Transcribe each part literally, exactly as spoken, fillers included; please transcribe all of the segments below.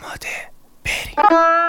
آماده بریم.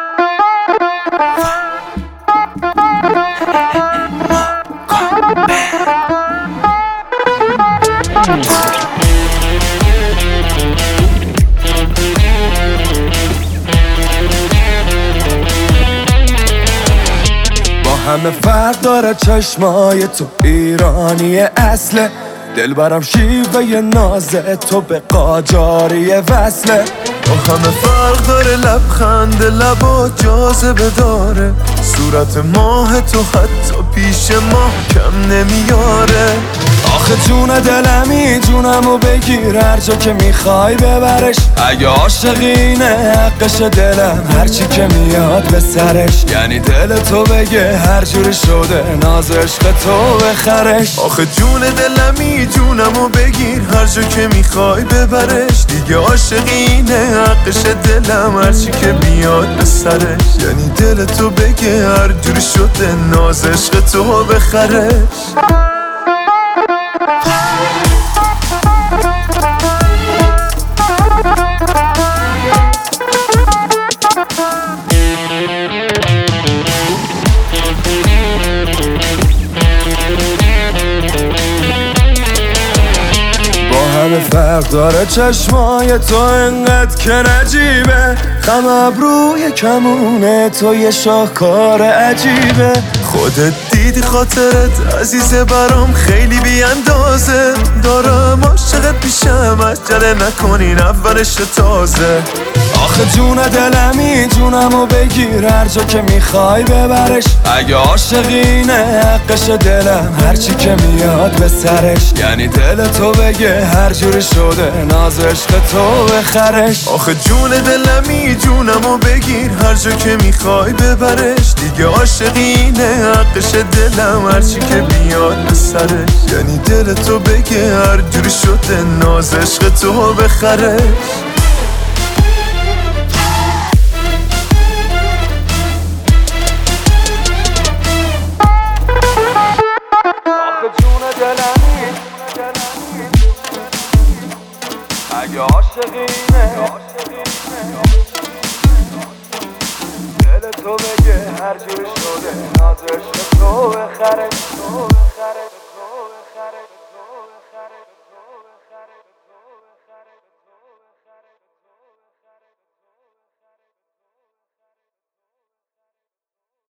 همه فرق داره چشمای تو ایرانی اصله، دل برم شیوه نازه تو به قاجاری وصله. با همه فرق داره لبخند لبا جاذبه داره، صورت ماه تو حتی پیش ما کم نمیاره. آخه جون دلمی جونمو بگیر هر جا که میخوای ببرش، اگه عاشقینه حقش دلم هرچی که میاد به سرش، یعنی دل تو بگه هر جوری شده ناز عشق تو بخرش. آخه جون دلمی جونمو بگیر هر جا که میخوای ببرش، دیگه عاشقینه حقش دلم هرچی که بیاد به سرش، یعنی دل تو بگه هر جوری شده ناز عشق تو بخرش. همه فرق داره چشمای تو انقدر که نجیبه، خم ابروی کمونه تو یه شاهکار عجیبه. خودت دیدی خاطرت عزیزه برام خیلی بی اندازه، دارم عاشقت پیشم عجله نکنین اولش تازه. آخه جون دلمی جونمو بگیر هر جا که میخوای ببرش، اگه عاشقینه حقش دلم هرچی که میاد به سرش، یعنی دل تو بگه هر جوری شده ناز عشق تو بخرش. آخه جون دلمی جونمو بگیر هر جا که میخوای ببرش، دیگه عاشقینه حقش دلم هرچی که بیاد به سرش، یعنی دل تو بگه هر جوری شده ناز عشق تو بخرش. اگه عاشقینه دل تو بگه هر جوری شده ناز عشق تو بخرش.